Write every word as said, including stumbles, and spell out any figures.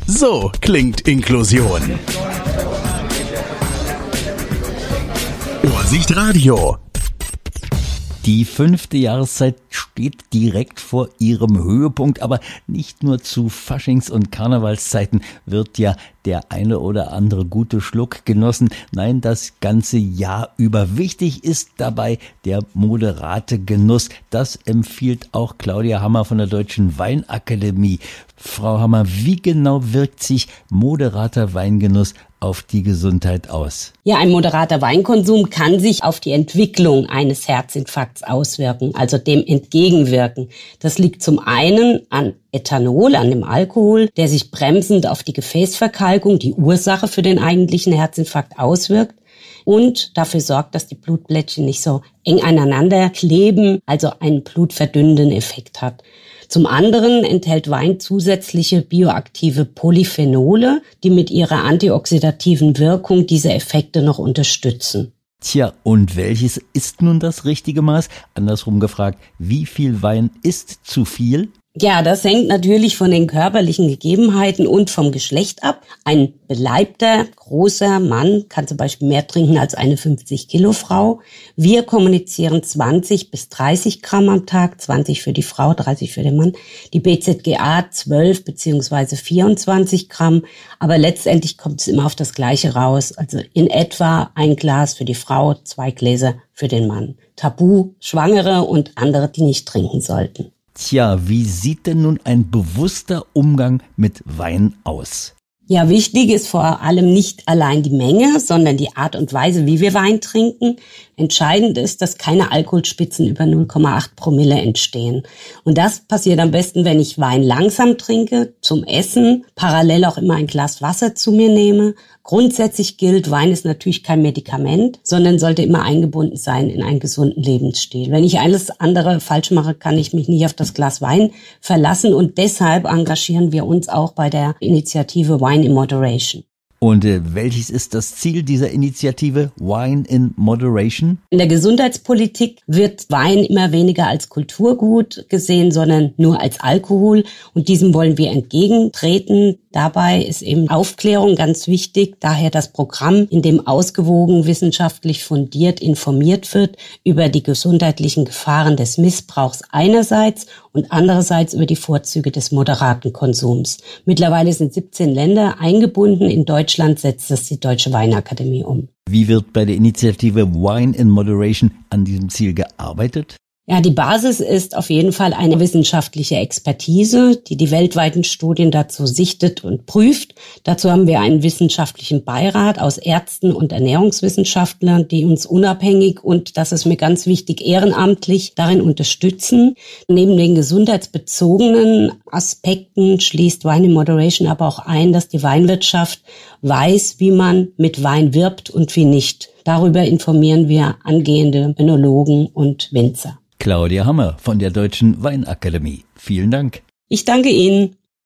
So klingt Inklusion. Vorsicht Radio. Die fünfte Jahreszeit steht direkt vor ihrem Höhepunkt, aber nicht nur zu Faschings- und Karnevalszeiten wird ja der eine oder andere gute Schluck genossen. Nein, das ganze Jahr über. Wichtig ist dabei der moderate Genuss. Das empfiehlt auch Claudia Hammer von der Deutschen Weinakademie. Frau Hammer, wie genau wirkt sich moderater Weingenuss auf die Gesundheit aus? Ja, ein moderater Weinkonsum kann sich auf die Entwicklung eines Herzinfarkts auswirken, also dem entgegenwirken. Das liegt zum einen an Ethanol, an dem Alkohol, der sich bremsend auf die Gefäßverkalkung, die Ursache für den eigentlichen Herzinfarkt, auswirkt und dafür sorgt, dass die Blutplättchen nicht so eng aneinander kleben, also einen blutverdünnenden Effekt hat. Zum anderen enthält Wein zusätzliche bioaktive Polyphenole, die mit ihrer antioxidativen Wirkung diese Effekte noch unterstützen. Tja, und welches ist nun das richtige Maß? Andersrum gefragt, wie viel Wein ist zu viel? Ja, das hängt natürlich von den körperlichen Gegebenheiten und vom Geschlecht ab. Ein beleibter, großer Mann kann zum Beispiel mehr trinken als eine fünfzig Kilo Frau. Wir kommunizieren zwanzig bis dreißig Gramm am Tag, zwanzig für die Frau, dreißig für den Mann. Die B Z G A zwölf beziehungsweise vierundzwanzig Gramm. Aber letztendlich kommt es immer auf das Gleiche raus. Also in etwa ein Glas für die Frau, zwei Gläser für den Mann. Tabu, Schwangere und andere, die nicht trinken sollten. Tja, wie sieht denn nun ein bewusster Umgang mit Wein aus? Ja, wichtig ist vor allem nicht allein die Menge, sondern die Art und Weise, wie wir Wein trinken. Entscheidend ist, dass keine Alkoholspitzen über null Komma acht Promille entstehen. Und das passiert am besten, wenn ich Wein langsam trinke, zum Essen, parallel auch immer ein Glas Wasser zu mir nehme. Grundsätzlich gilt, Wein ist natürlich kein Medikament, sondern sollte immer eingebunden sein in einen gesunden Lebensstil. Wenn ich alles andere falsch mache, kann ich mich nicht auf das Glas Wein verlassen. Und deshalb engagieren wir uns auch bei der Initiative Wine in Moderation. Und äh, welches ist das Ziel dieser Initiative Wine in Moderation? In der Gesundheitspolitik wird Wein immer weniger als Kulturgut gesehen, sondern nur als Alkohol. Und diesem wollen wir entgegentreten. Dabei ist eben Aufklärung ganz wichtig. Daher das Programm, in dem ausgewogen wissenschaftlich fundiert informiert wird über die gesundheitlichen Gefahren des Missbrauchs einerseits und andererseits über die Vorzüge des moderaten Konsums. Mittlerweile sind siebzehn Länder eingebunden. In Deutschland setzt das die Deutsche Weinakademie um. Wie wird bei der Initiative Wine in Moderation an diesem Ziel gearbeitet? Ja, die Basis ist auf jeden Fall eine wissenschaftliche Expertise, die die weltweiten Studien dazu sichtet und prüft. Dazu haben wir einen wissenschaftlichen Beirat aus Ärzten und Ernährungswissenschaftlern, die uns unabhängig und, das ist mir ganz wichtig, ehrenamtlich darin unterstützen. Neben den gesundheitsbezogenen Aspekten schließt Wine in Moderation aber auch ein, dass die Weinwirtschaft weiß, wie man mit Wein wirbt und wie nicht. Darüber informieren wir angehende Önologen und Winzer. Claudia Hammer von der Deutschen Weinakademie. Vielen Dank. Ich danke Ihnen.